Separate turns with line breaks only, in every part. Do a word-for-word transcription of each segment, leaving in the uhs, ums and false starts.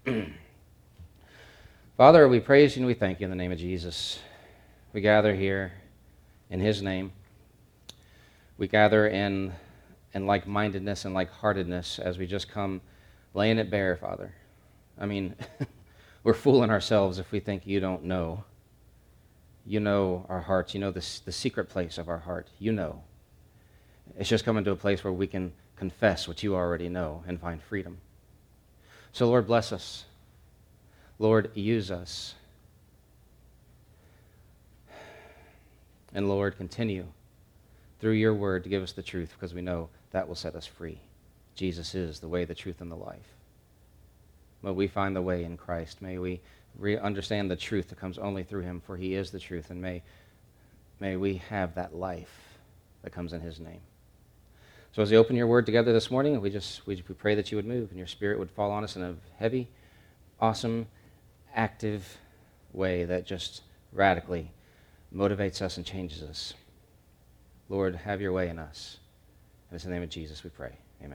Father, we praise you and we thank you in the name of Jesus. We gather here in his name. We gather in, in like-mindedness and like-heartedness as we just come laying it bare, Father. I mean, we're fooling ourselves if we think you don't know. You know our hearts. You know the, the secret place of our heart. You know. It's just coming to a place where we can confess what you already know and find freedom. So, Lord, bless us. Lord, use us. And Lord, continue through your word to give us the truth, because we know that will set us free. Jesus is the way, the truth, and the life. May we find the way in Christ. May we re- understand the truth that comes only through him, for he is the truth. And may, may we have that life that comes in his name. So as we open your word together this morning, we just we, we pray that you would move and your spirit would fall on us in a heavy, awesome, active way that just radically motivates us and changes us. Lord, have your way in us. And it's in the name of Jesus we pray. Amen.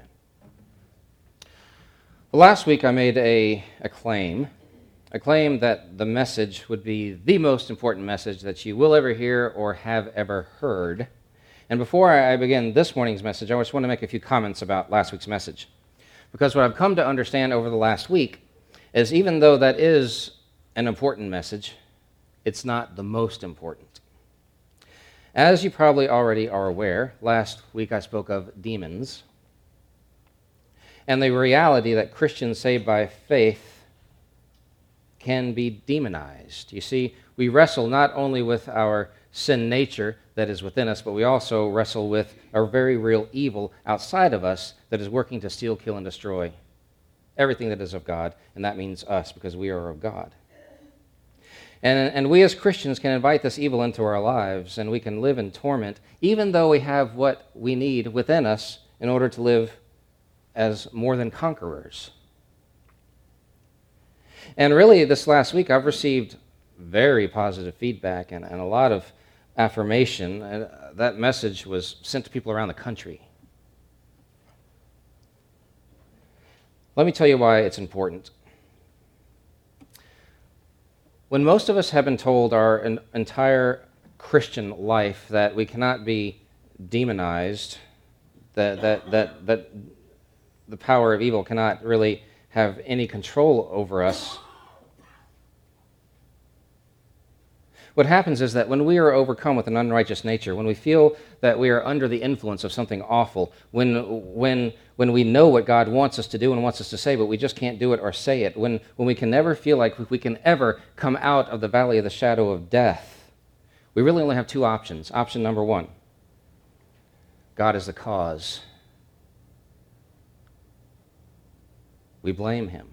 Well, last week I made a, a claim, a claim that the message would be the most important message that you will ever hear or have ever heard. And before I begin this morning's message, I just want to make a few comments about last week's message. Because what I've come to understand over the last week is even though that is an important message, it's not the most important. As you probably already are aware, last week I spoke of demons and the reality that Christians saved by faith can be demonized. You see, we wrestle not only with our sin nature that is within us, but we also wrestle with a very real evil outside of us that is working to steal, kill, and destroy everything that is of God, and that means us, because we are of God. And, and we as Christians can invite this evil into our lives, and we can live in torment, even though we have what we need within us in order to live as more than conquerors. And really, this last week, I've received very positive feedback and, and a lot of affirmation. And that message was sent to people around the country. Let me tell you why it's important. When most of us have been told our en- entire Christian life that we cannot be demonized, that, that, that, that the power of evil cannot really have any control over us, what happens is that when we are overcome with an unrighteous nature, when we feel that we are under the influence of something awful, when, when, when we know what God wants us to do and wants us to say, but we just can't do it or say it, when, when we can never feel like we can ever come out of the valley of the shadow of death, we really only have two options. Option number one, God is the cause. We blame him.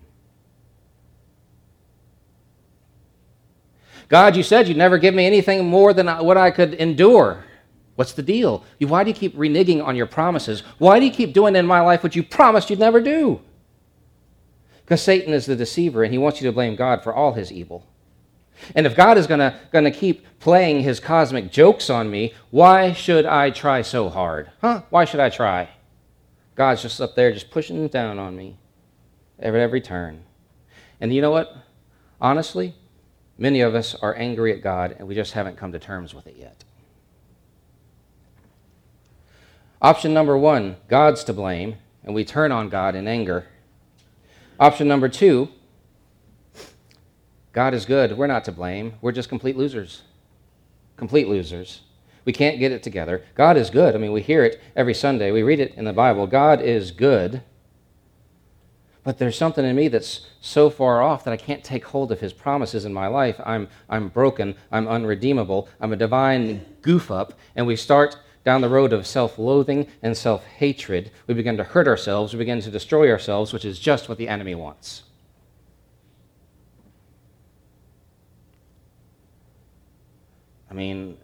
God, you said you'd never give me anything more than what I could endure. What's the deal? Why do you keep reneging on your promises? Why do you keep doing in my life what you promised you'd never do? Because Satan is the deceiver, and he wants you to blame God for all his evil. And if God is going to going to keep playing his cosmic jokes on me, why should I try so hard? Huh? Why should I try? God's just up there just pushing down on me at every turn. And you know what? Honestly, many of us are angry at God, and we just haven't come to terms with it yet. Option number one, God's to blame, and we turn on God in anger. Option number two, God is good, we're not to blame, we're just complete losers. Complete losers. We can't get it together. God is good. I mean, we hear it every Sunday. We read it in the Bible. God is good. But there's something in me that's so far off that I can't take hold of his promises in my life. I'm, I'm broken. I'm unredeemable. I'm a divine goof-up. And we start down the road of self-loathing and self-hatred. We begin to hurt ourselves. We begin to destroy ourselves, which is just what the enemy wants. I mean,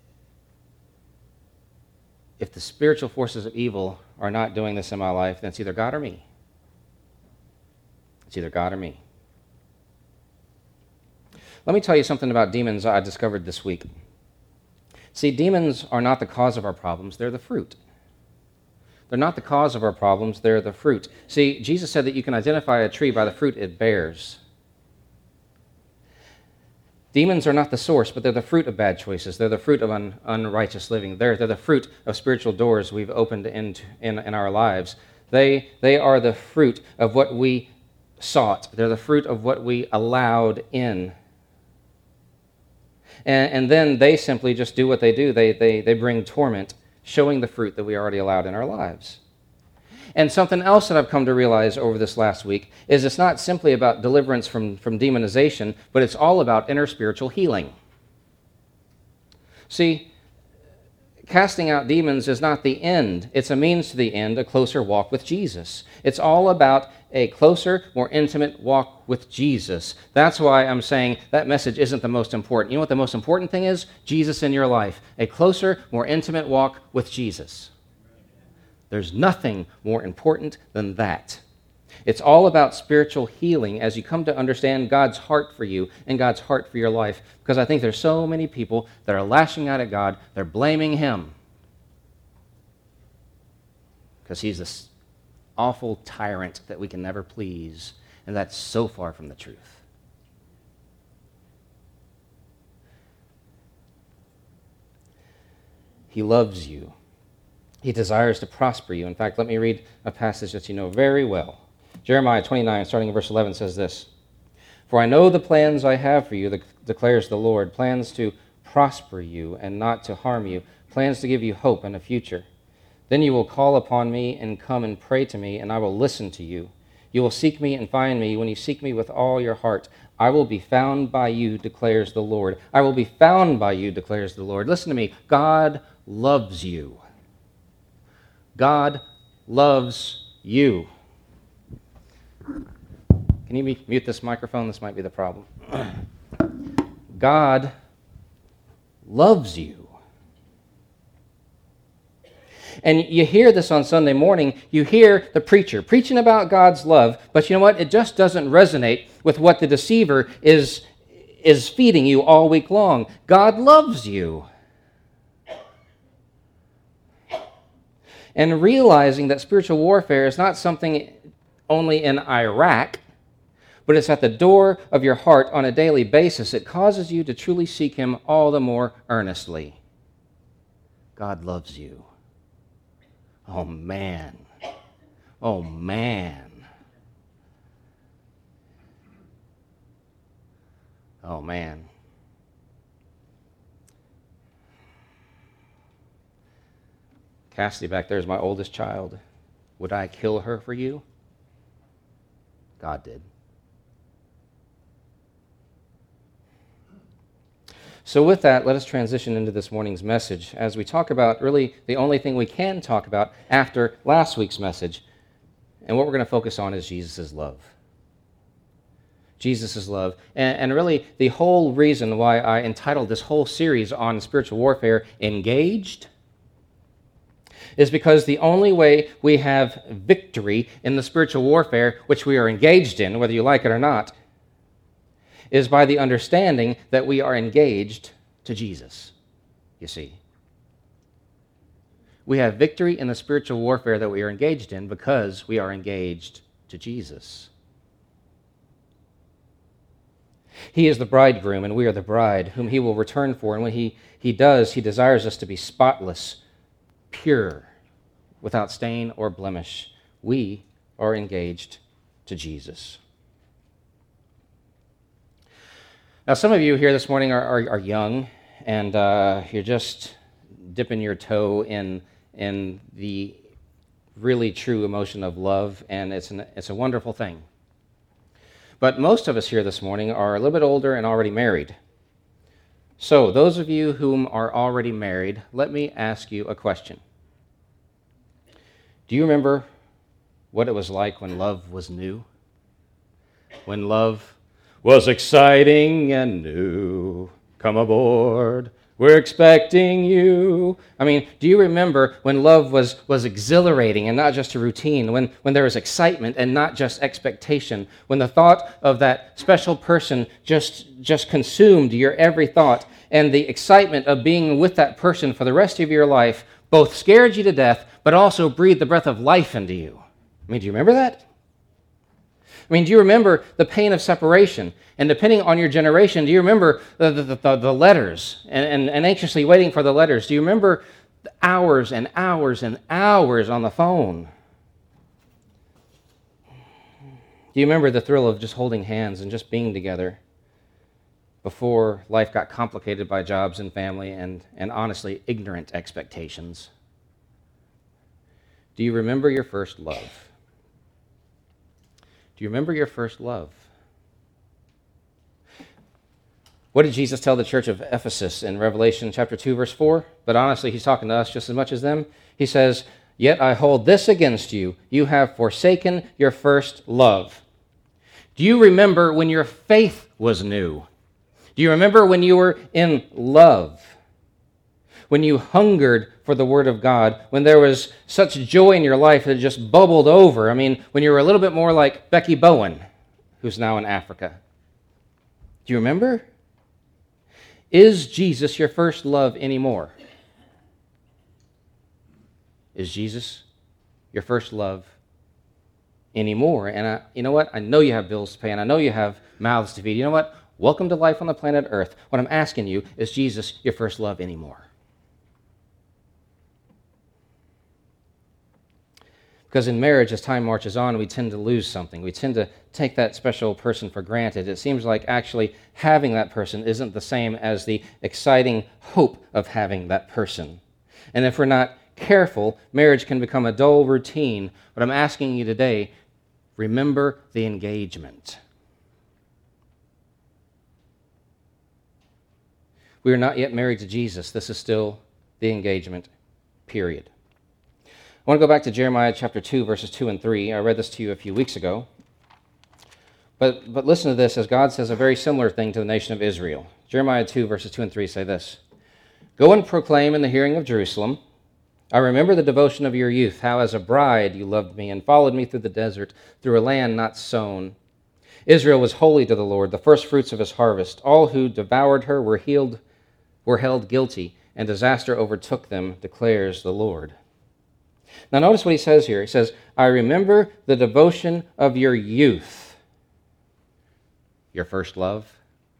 if the spiritual forces of evil are not doing this in my life, then it's either God or me. It's either God or me. Let me tell you something about demons I discovered this week. See, demons are not the cause of our problems, they're the fruit. They're not the cause of our problems, they're the fruit. See, Jesus said that you can identify a tree by the fruit it bears. Demons are not the source, but they're the fruit of bad choices. They're the fruit of un, unrighteous living. They're, they're the fruit of spiritual doors we've opened into, in, in our lives. They, they are the fruit of what we sought. They're the fruit of what we allowed in. And, and then they simply just do what they do. They, they, they bring torment, showing the fruit that we already allowed in our lives. And something else that I've come to realize over this last week is it's not simply about deliverance from, from demonization, but it's all about inner spiritual healing. See, casting out demons is not the end. It's a means to the end, a closer walk with Jesus. It's all about a closer, more intimate walk with Jesus. That's why I'm saying that message isn't the most important. You know what the most important thing is? Jesus in your life. A closer, more intimate walk with Jesus. There's nothing more important than that. It's all about spiritual healing as you come to understand God's heart for you and God's heart for your life. Because I think there's so many people that are lashing out at God. They're blaming Him. Because He's this awful tyrant that we can never please. And that's so far from the truth. He loves you. He desires to prosper you. In fact, let me read a passage that you know very well. Jeremiah twenty-nine, starting in verse eleven, says this. For I know the plans I have for you, declares the Lord, plans to prosper you and not to harm you, plans to give you hope and a future. Then you will call upon me and come and pray to me, and I will listen to you. You will seek me and find me when you seek me with all your heart. I will be found by you, declares the Lord. I will be found by you, declares the Lord. Listen to me. God loves you. God loves you. Can you mute this microphone? This might be the problem. God loves you. And you hear this on Sunday morning. You hear the preacher preaching about God's love, but you know what? It just doesn't resonate with what the deceiver is, is feeding you all week long. God loves you. And realizing that spiritual warfare is not something only in Iraq, but it's at the door of your heart on a daily basis. It causes you to truly seek Him all the more earnestly. God loves you. Oh, man. Oh, man. Oh, man. Cassidy back there is my oldest child. Would I kill her for you? God did. So with that, let us transition into this morning's message as we talk about really the only thing we can talk about after last week's message. And what we're going to focus on is Jesus' love. Jesus' love. And, and really the whole reason why I entitled this whole series on spiritual warfare, Engaged, is because the only way we have victory in the spiritual warfare which we are engaged in, whether you like it or not, is by the understanding that we are engaged to Jesus, you see. We have victory in the spiritual warfare that we are engaged in because we are engaged to Jesus. He is the bridegroom and we are the bride whom He will return for. And when He, he does, He desires us to be spotless, pure, without stain or blemish. We are engaged to Jesus. Now, some of you here this morning are, are, are young, and uh, you're just dipping your toe in, in the really true emotion of love, and it's, an, it's a wonderful thing. But most of us here this morning are a little bit older and already married. So, those of you whom are already married, let me ask you a question. Do you remember what it was like when love was new? When love was exciting and new. Come aboard. We're expecting you. I mean, do you remember when love was, was exhilarating and not just a routine? When, when there was excitement and not just expectation? When the thought of that special person just, just consumed your every thought, and the excitement of being with that person for the rest of your life both scared you to death, but also breathed the breath of life into you. I mean, do you remember that? I mean, do you remember the pain of separation? And depending on your generation, do you remember the, the, the, the letters and, and, and anxiously waiting for the letters? Do you remember the hours and hours and hours on the phone? Do you remember the thrill of just holding hands and just being together before life got complicated by jobs and family and, and honestly, ignorant expectations? Do you remember your first love? Do you remember your first love? What did Jesus tell the church of Ephesus in Revelation chapter two, verse four? But honestly, he's talking to us just as much as them. He says, "Yet I hold this against you. You have forsaken your first love." Do you remember when your faith was new? Do you remember when you were in love? When you hungered for the Word of God, when there was such joy in your life that it just bubbled over. I mean, when you were a little bit more like Becky Bowen, who's now in Africa. Do you remember? Is Jesus your first love anymore? Is Jesus your first love anymore? And I, you know what? I know you have bills to pay, and I know you have mouths to feed. You know what? Welcome to life on the planet Earth. What I'm asking you, is Jesus your first love anymore? Because in marriage, as time marches on, we tend to lose something. We tend to take that special person for granted. It seems like actually having that person isn't the same as the exciting hope of having that person. And if we're not careful, marriage can become a dull routine. But I'm asking you today, remember the engagement. We are not yet married to Jesus. This is still the engagement period. I want to go back to Jeremiah chapter two, verses two and three. I read this to you a few weeks ago. But, but listen to this, as God says a very similar thing to the nation of Israel. Jeremiah two, verses two and three say this: "Go and proclaim in the hearing of Jerusalem, I remember the devotion of your youth, how as a bride you loved me and followed me through the desert, through a land not sown. Israel was holy to the Lord, the first fruits of his harvest. All who devoured her were healed, were held guilty, and disaster overtook them, declares the Lord." Now notice what he says here. He says, "I remember the devotion of your youth." Your first love.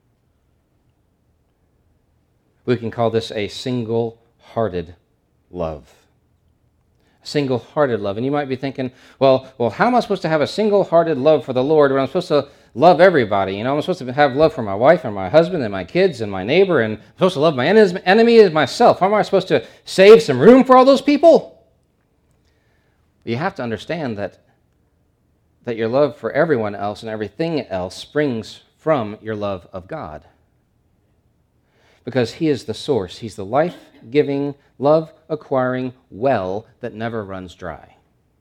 We can call this a single-hearted love. A single-hearted love. And you might be thinking, well, well, how am I supposed to have a single-hearted love for the Lord when I'm supposed to love everybody? You know, I'm supposed to have love for my wife and my husband and my kids and my neighbor, and I'm supposed to love my enemy as myself. How am I supposed to save some room for all those people? You have to understand that, that your love for everyone else and everything else springs from your love of God. Because he is the source. He's the life-giving, love-acquiring well that never runs dry.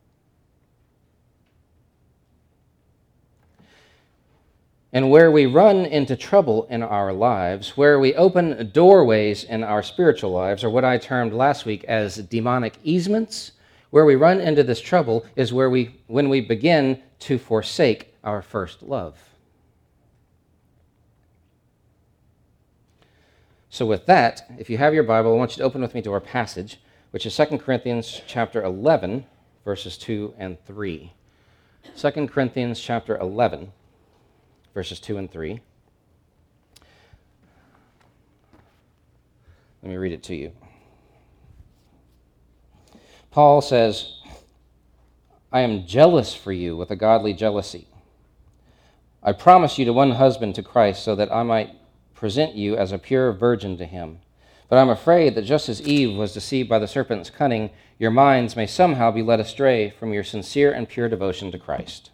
And where we run into trouble in our lives, where we open doorways in our spiritual lives, or what I termed last week as demonic easements, where we run into this trouble is where we, when we begin to forsake our first love. So with that, if you have your Bible, I want you to open with me to our passage, which is Second Corinthians chapter eleven, verses two and three. Second Corinthians chapter eleven, verses two and three. Let me read it to you. Paul says, "I am jealous for you with a godly jealousy. I promised you to one husband, to Christ, so that I might present you as a pure virgin to him. But I'm afraid that just as Eve was deceived by the serpent's cunning, your minds may somehow be led astray from your sincere and pure devotion to Christ."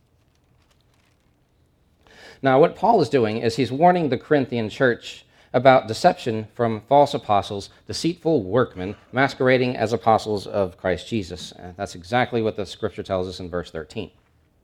Now, what Paul is doing is he's warning the Corinthian church about deception from false apostles, deceitful workmen masquerading as apostles of Christ Jesus. And that's exactly what the scripture tells us in verse thirteen.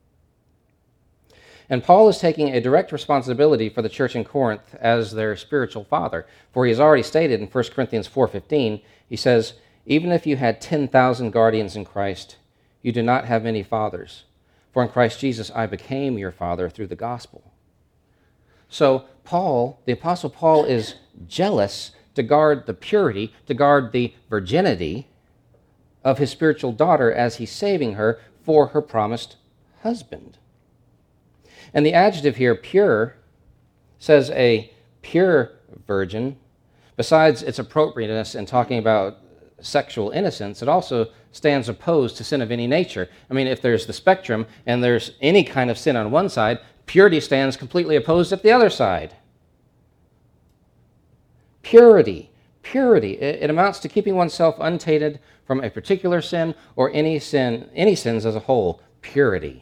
And Paul is taking a direct responsibility for the church in Corinth as their spiritual father. For he has already stated in First Corinthians four fifteen, he says, "Even if you had ten thousand guardians in Christ, you do not have many fathers. For in Christ Jesus I became your father through the gospel." So Paul, the Apostle Paul, is jealous to guard the purity, to guard the virginity of his spiritual daughter as he's saving her for her promised husband. And the adjective here, pure, says a pure virgin. Besides its appropriateness in talking about sexual innocence, it also stands opposed to sin of any nature. I mean, if there's the spectrum and there's any kind of sin on one side, purity stands completely opposed at the other side. Purity. Purity. It, it amounts to keeping oneself untainted from a particular sin or any sin, any sins as a whole. Purity.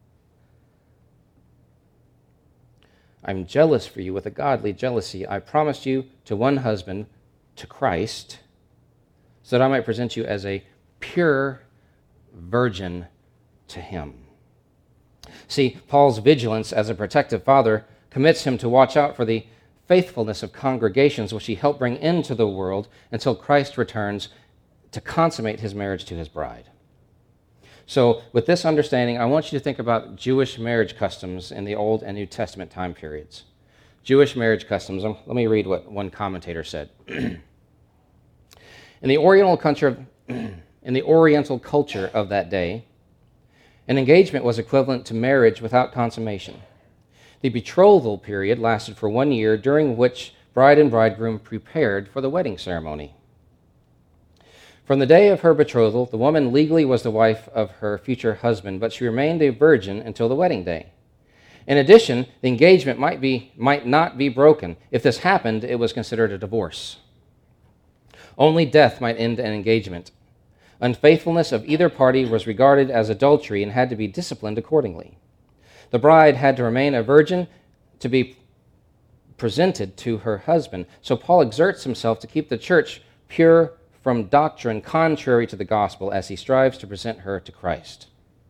I'm jealous for you with a godly jealousy. I promised you to one husband, to Christ, so that I might present you as a pure virgin to him. See, Paul's vigilance as a protective father commits him to watch out for the faithfulness of congregations which he helped bring into the world until Christ returns to consummate his marriage to his bride. So, with this understanding, I want you to think about Jewish marriage customs in the Old and New Testament time periods. Jewish marriage customs. Let me read what one commentator said. In the Oriental culture, in the Oriental culture of that day, an engagement was equivalent to marriage without consummation. The betrothal period lasted for one year, during which bride and bridegroom prepared for the wedding ceremony. From the day of her betrothal, the woman legally was the wife of her future husband, but she remained a virgin until the wedding day. In addition, the engagement might be, might not be broken. If this happened, it was considered a divorce. Only death might end an engagement. Unfaithfulness of either party was regarded as adultery and had to be disciplined accordingly. The bride had to remain a virgin to be presented to her husband. So Paul exerts himself to keep the church pure from doctrine contrary to the gospel as he strives to present her to Christ.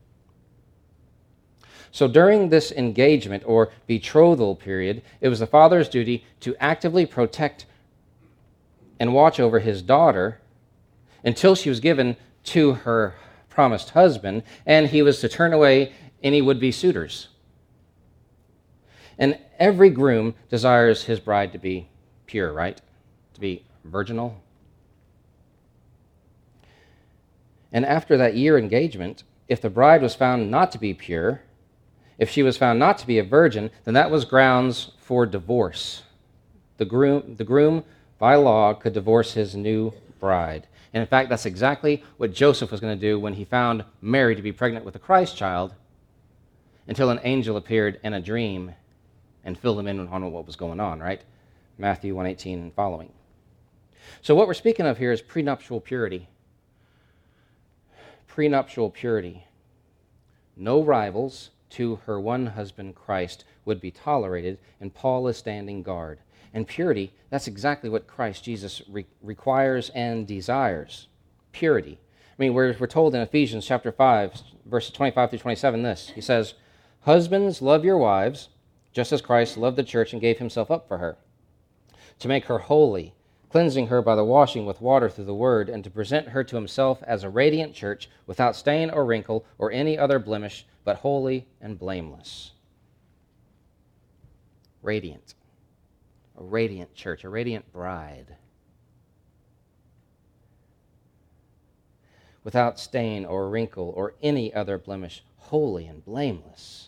So during this engagement or betrothal period, it was the father's duty to actively protect and watch over his daughter until she was given to her promised husband, and he was to turn away any would-be suitors. And every groom desires his bride to be pure, right? To be virginal. And after that year engagement, if the bride was found not to be pure, if she was found not to be a virgin, then that was grounds for divorce. The groom, the groom, by law, could divorce his new bride. And in fact, that's exactly what Joseph was going to do when he found Mary to be pregnant with a Christ child, until an angel appeared in a dream and filled him in on what was going on, right? Matthew one eighteen and following. So what we're speaking of here is prenuptial purity. Prenuptial purity. No rivals to her one husband, Christ, would be tolerated, and Paul is standing guard. And purity, that's exactly what Christ Jesus re- requires and desires. Purity. I mean, we're, we're told in Ephesians chapter five, verses twenty-five through twenty-seven this. He says, "Husbands, love your wives, just as Christ loved the church and gave himself up for her, to make her holy, cleansing her by the washing with water through the word, and to present her to himself as a radiant church, without stain or wrinkle or any other blemish, but holy and blameless." Radiant. A radiant church, a radiant bride. Without stain or wrinkle or any other blemish, holy and blameless.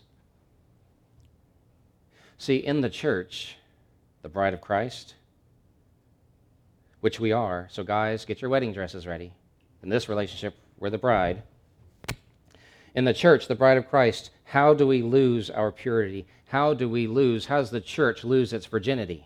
See, in the church, the bride of Christ, which we are, so guys, get your wedding dresses ready. In this relationship, we're the bride. In the church, the bride of Christ, how do we lose our purity? How do we lose, how does the church lose its virginity?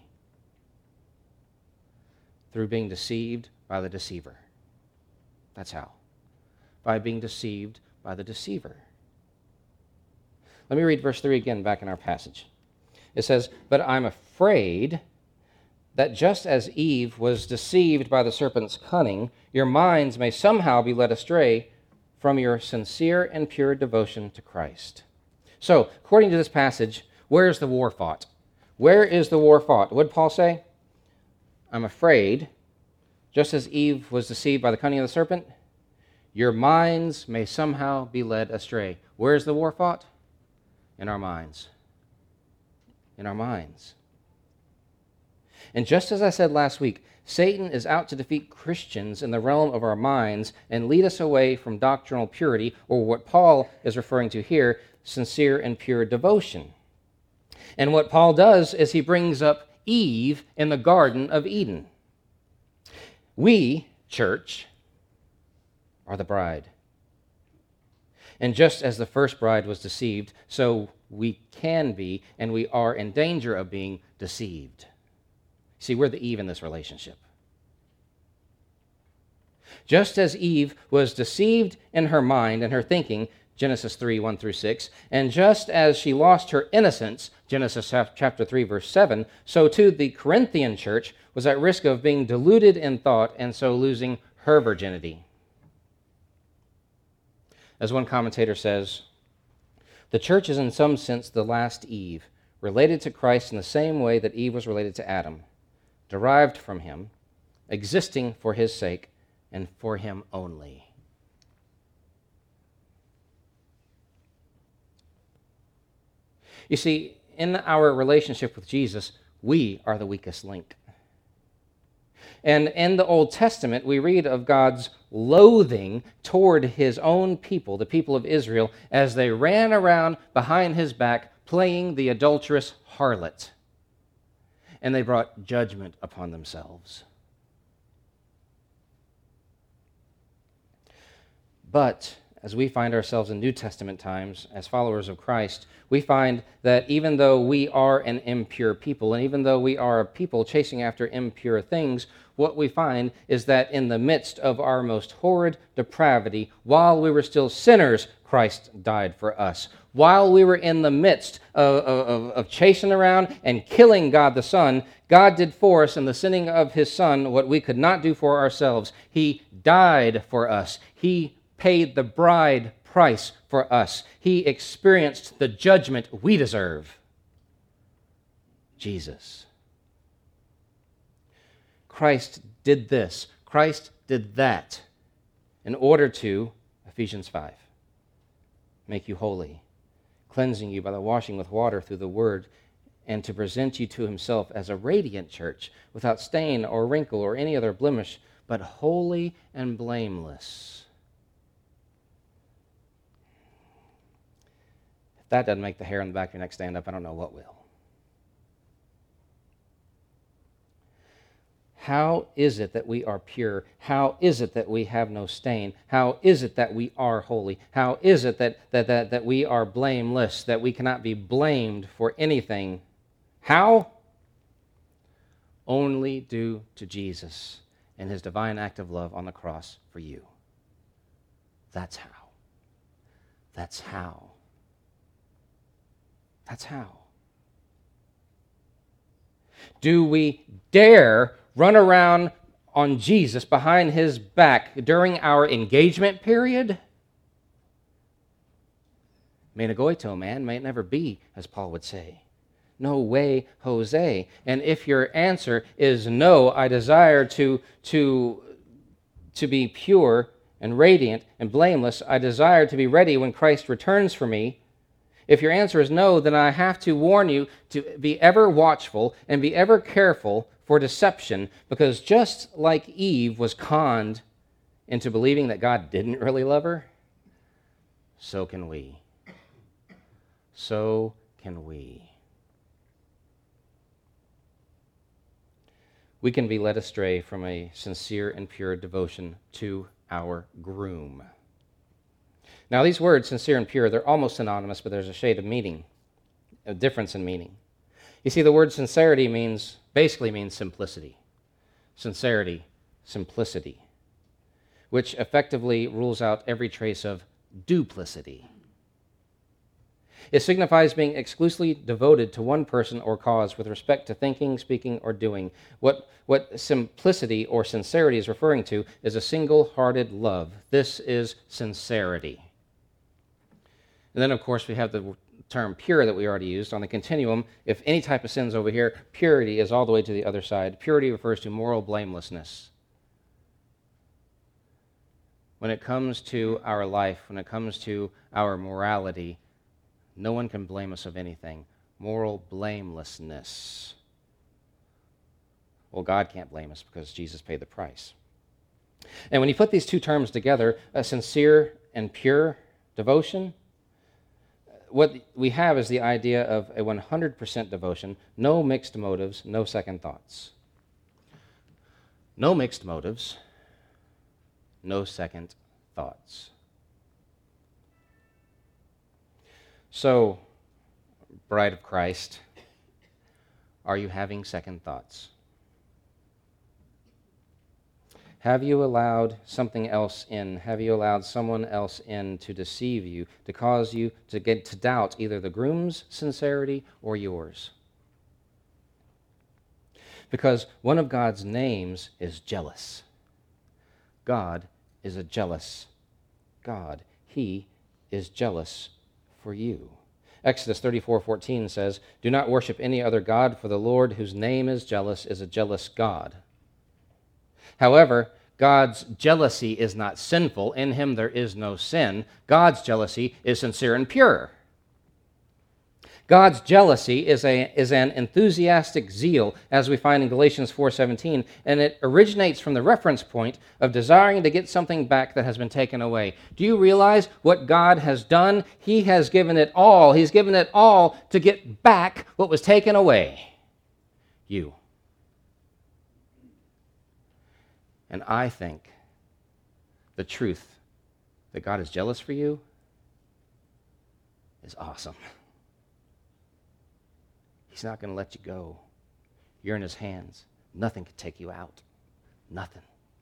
Through being deceived by the deceiver. That's how. By being deceived by the deceiver. Let me read verse three again back in our passage. It says, "But I'm afraid that just as Eve was deceived by the serpent's cunning, your minds may somehow be led astray from your sincere and pure devotion to Christ." So, according to this passage, where is the war fought? Where is the war fought? What did Paul say? I'm afraid, just as Eve was deceived by the cunning of the serpent, your minds may somehow be led astray. Where is the war fought? In our minds. In our minds. And just as I said last week, Satan is out to defeat Christians in the realm of our minds and lead us away from doctrinal purity, or what Paul is referring to here, sincere and pure devotion. And what Paul does is he brings up Eve in the Garden of Eden. We, church, are the bride. And just as the first bride was deceived, so we can be, and we are in danger of being deceived. See, we're the Eve in this relationship. Just as Eve was deceived in her mind and her thinking, Genesis three, one through six, and just as she lost her innocence, Genesis chapter three, verse seven, so too the Corinthian church was at risk of being deluded in thought and so losing her virginity. As one commentator says, the church is in some sense the last Eve, related to Christ in the same way that Eve was related to Adam, derived from him, existing for his sake, and for him only. You see, in our relationship with Jesus, we are the weakest link. And in the Old Testament, we read of God's loathing toward his own people, the people of Israel, as they ran around behind his back playing the adulterous harlot. And they brought judgment upon themselves. But as we find ourselves in New Testament times as followers of Christ, we find that even though we are an impure people, and even though we are a people chasing after impure things, what we find is that in the midst of our most horrid depravity, while we were still sinners, Christ died for us. While we were in the midst of, of, of chasing around and killing God the Son, God did for us in the sending of his Son what we could not do for ourselves. He died for us. He paid the bride price for us. He experienced the judgment we deserve. Jesus. Christ did this. Christ did that in order to, Ephesians five, make you holy, cleansing you by the washing with water through the word, and to present you to himself as a radiant church, without stain or wrinkle or any other blemish, but holy and blameless. If that doesn't make the hair on the back of your neck stand up, I don't know what will. How is it that we are pure? How is it that we have no stain? How is it that we are holy? How is it that, that, that, that we are blameless, that we cannot be blamed for anything? How? Only due to Jesus and his divine act of love on the cross for you. That's how. That's how. That's how. Do we dare run around on Jesus behind his back during our engagement period? Menagoito, man, may it never be, as Paul would say. No way, Jose. And if your answer is no, I desire to, to, to be pure and radiant and blameless, I desire to be ready when Christ returns for me. If your answer is no, then I have to warn you to be ever watchful and be ever careful for deception, because just like Eve was conned into believing that God didn't really love her, so can we. So can we. We can be led astray from a sincere and pure devotion to our groom. Now, these words, sincere and pure, they're almost synonymous, but there's a shade of meaning, a difference in meaning. You see, the word sincerity means, basically means simplicity. Sincerity, simplicity, which effectively rules out every trace of duplicity. It signifies being exclusively devoted to one person or cause with respect to thinking, speaking, or doing. What, what simplicity or sincerity is referring to is a single-hearted love. This is sincerity. And then, of course, we have the term pure that we already used. On the continuum, if any type of sin's over here, purity is all the way to the other side. Purity refers to moral blamelessness. When it comes to our life, when it comes to our morality, no one can blame us of anything. Moral blamelessness. Well, God can't blame us because Jesus paid the price. And when you put these two terms together, a sincere and pure devotion, what we have is the idea of a one hundred percent devotion, no mixed motives, no second thoughts. No mixed motives, no second thoughts. So, bride of Christ, are you having second thoughts? Have you allowed something else in? Have you allowed someone else in to deceive you, to cause you to get to doubt either the groom's sincerity or yours? Because one of God's names is jealous. God is a jealous God. He is jealous for you. Exodus thirty-four fourteen says, "Do not worship any other god, for the Lord, whose name is jealous, is a jealous God." However, God's jealousy is not sinful. In him there is no sin. God's jealousy is sincere and pure. God's jealousy is, a, is an enthusiastic zeal, as we find in Galatians four seventeen, and it originates from the reference point of desiring to get something back that has been taken away. Do you realize what God has done? He has given it all. He's given it all to get back what was taken away. You. And I think the truth that God is jealous for you is awesome. He's not going to let you go. You're in his hands. Nothing can take you out. Nothing.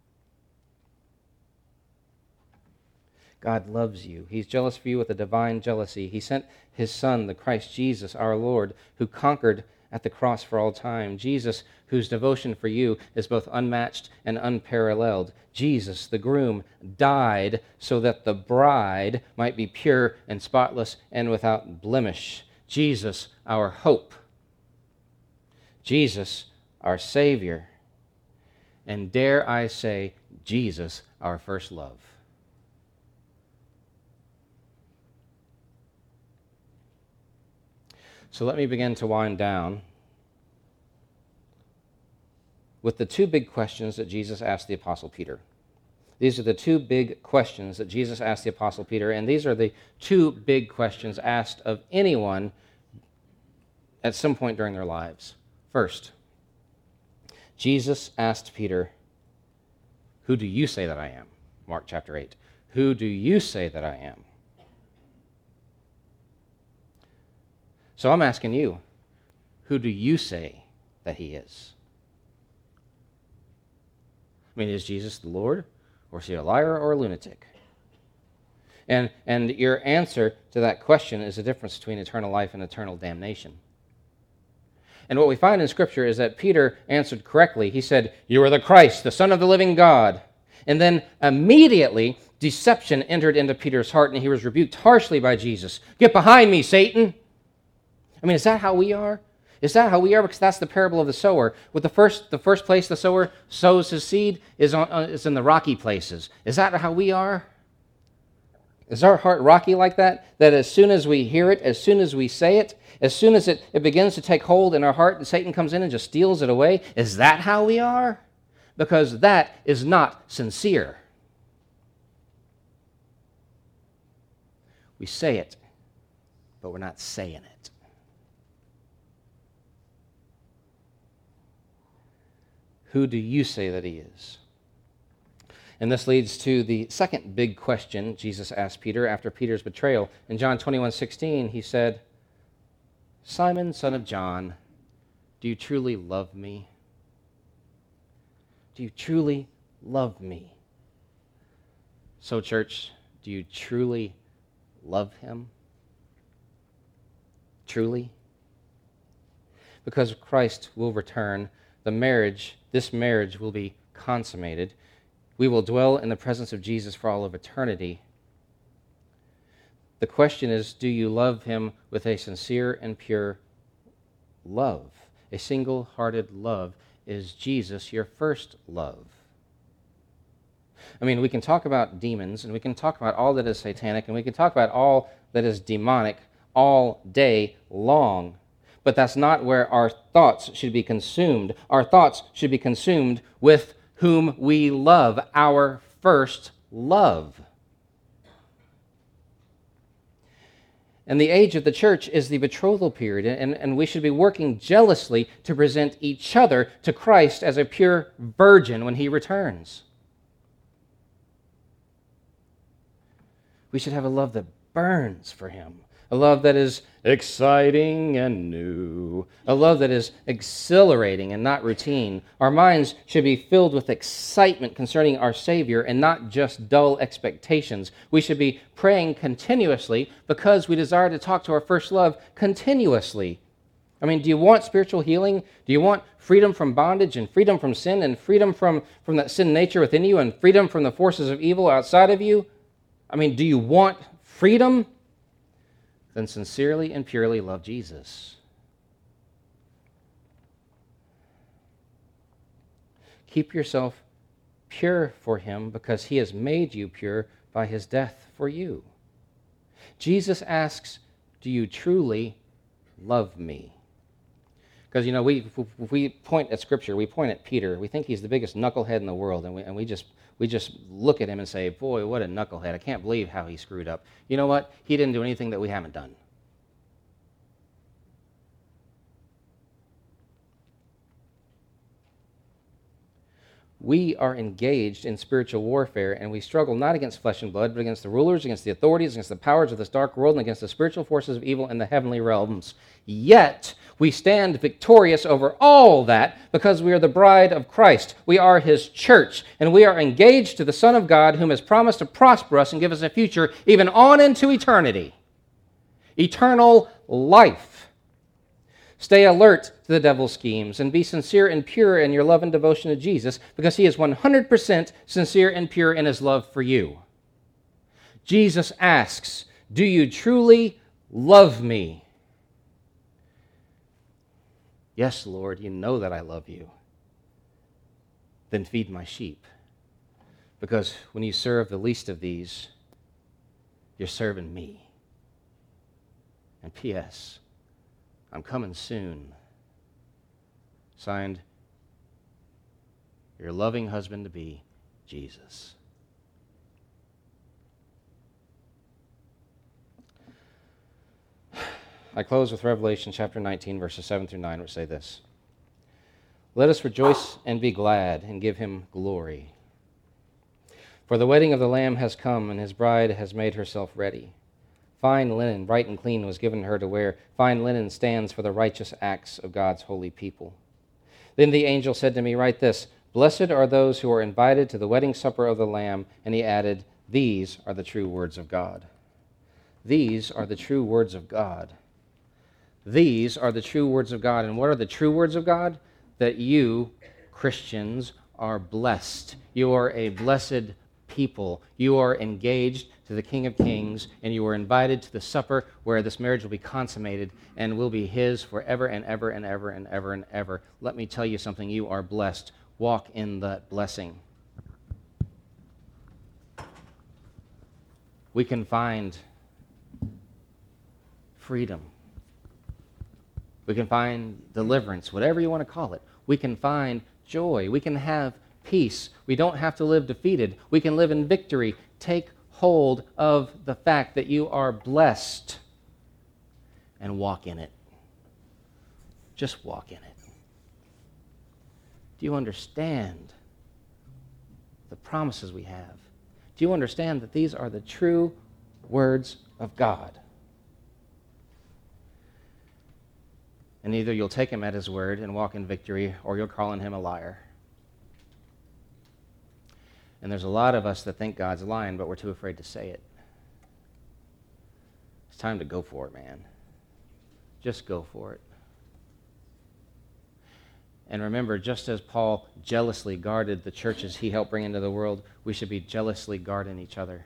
God loves you. He's jealous for you with a divine jealousy. He sent his Son, the Christ Jesus, our Lord, who conquered at the cross for all time. Jesus, whose devotion for you is both unmatched and unparalleled. Jesus, the groom, died so that the bride might be pure and spotless and without blemish. Jesus, our hope. Jesus, our Savior. And dare I say, Jesus, our first love. So let me begin to wind down with the two big questions that Jesus asked the Apostle Peter. These are the two big questions that Jesus asked the Apostle Peter, and these are the two big questions asked of anyone at some point during their lives. First, Jesus asked Peter, "Who do you say that I am?" Mark chapter eight. Who do you say that I am? So I'm asking you, who do you say that he is? I mean, is Jesus the Lord, or is he a liar or a lunatic? And, and your answer to that question is the difference between eternal life and eternal damnation. And what we find in Scripture is that Peter answered correctly. He said, "You are the Christ, the Son of the living God." And then immediately, deception entered into Peter's heart, and he was rebuked harshly by Jesus. "Get behind me, Satan!" I mean, is that how we are? Is that how we are? Because that's the parable of the sower. With the first, the first place the sower sows his seed is, on, uh, is in the rocky places. Is that how we are? Is our heart rocky like that? That as soon as we hear it, as soon as we say it, as soon as it, it begins to take hold in our heart, and Satan comes in and just steals it away? Is that how we are? Because that is not sincere. We say it, but we're not saying it. Who do you say that he is? And this leads to the second big question Jesus asked Peter after Peter's betrayal. In John twenty-one sixteen, he said, "Simon, son of John, do you truly love me? Do you truly love me?" So, church, do you truly love him? Truly? Because Christ will return, the marriage, this marriage will be consummated. We will dwell in the presence of Jesus for all of eternity. The question is, do you love him with a sincere and pure love? A single-hearted love. Is Jesus your first love? I mean, we can talk about demons, and we can talk about all that is satanic, and we can talk about all that is demonic all day long. but that's not where our thoughts should be consumed. Our thoughts should be consumed with whom we love, our first love. And the age of the church is the betrothal period, and, and we should be working jealously to present each other to Christ as a pure virgin when he returns. We should have a love that burns for him, a love that is exciting and new, a love that is exhilarating and not routine. Our minds should be filled with excitement concerning our Savior and not just dull expectations. We should be praying continuously because we desire to talk to our first love continuously. I mean, do you want spiritual healing? Do you want freedom from bondage and freedom from sin and freedom from, from that sin nature within you and freedom from the forces of evil outside of you? I mean, do you want freedom? Then sincerely and purely love Jesus. Keep yourself pure for him because he has made you pure by his death for you. Jesus asks, do you truly love me? Because, you know, we we point at Scripture, we point at Peter, we think he's the biggest knucklehead in the world, and we, and we just we just look at him and say, boy, what a knucklehead. I can't believe how he screwed up. You know what? He didn't do anything that we haven't done. We are engaged in spiritual warfare, and we struggle not against flesh and blood, but against the rulers, against the authorities, against the powers of this dark world, and against the spiritual forces of evil in the heavenly realms. Yet, we stand victorious over all that because we are the bride of Christ. We are his church, and we are engaged to the Son of God, whom has promised to prosper us and give us a future even on into eternity. Eternal life. Stay alert to the devil's schemes and be sincere and pure in your love and devotion to Jesus because he is one hundred percent sincere and pure in his love for you. Jesus asks, do you truly love me? Yes, Lord, you know that I love you. Then feed my sheep. Because when you serve the least of these, you're serving me. And P S, I'm coming soon. Signed, your loving husband-to-be, Jesus. I close with Revelation chapter nineteen, verses seven through nine, which say this. Let us rejoice and be glad and give him glory. For the wedding of the Lamb has come, and his bride has made herself ready. Fine linen, bright and clean, was given her to wear. Fine linen stands for the righteous acts of God's holy people. Then the angel said to me, write this, blessed are those who are invited to the wedding supper of the Lamb. And he added, these are the true words of God. These are the true words of God. These are the true words of God. And what are the true words of God? That you, Christians, are blessed. You are a blessed people. You are engaged to the King of Kings, and you are invited to the supper where this marriage will be consummated and will be his forever and ever and ever and ever and ever. Let me tell you something. You are blessed. Walk in that blessing. We can find freedom. We can find deliverance, whatever you want to call it. We can find joy. We can have peace. We don't have to live defeated. We can live in victory. Take hold of the fact that you are blessed and walk in it. Just walk in it. Do you understand the promises we have? Do you understand that these are the true words of God? And either you'll take him at his word and walk in victory, or you'll call on him a liar. And there's a lot of us that think God's lying, but we're too afraid to say it. It's time to go for it, man. Just go for it. And remember, just as Paul jealously guarded the churches he helped bring into the world, we should be jealously guarding each other.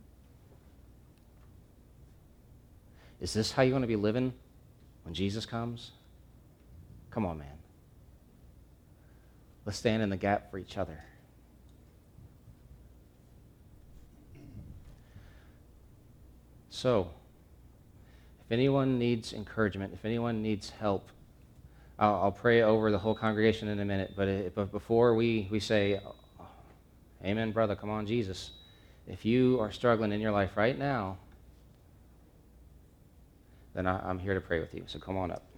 Is this how you want to be living when Jesus comes? Come on, man. Let's stand in the gap for each other. So, if If anyone needs encouragement, if anyone needs help, I'll, I'll pray over the whole congregation in a minute. But, it, but before we, we say, amen, brother, come on, Jesus. If you are struggling in your life right now, then I, I'm here to pray with you. So come on up.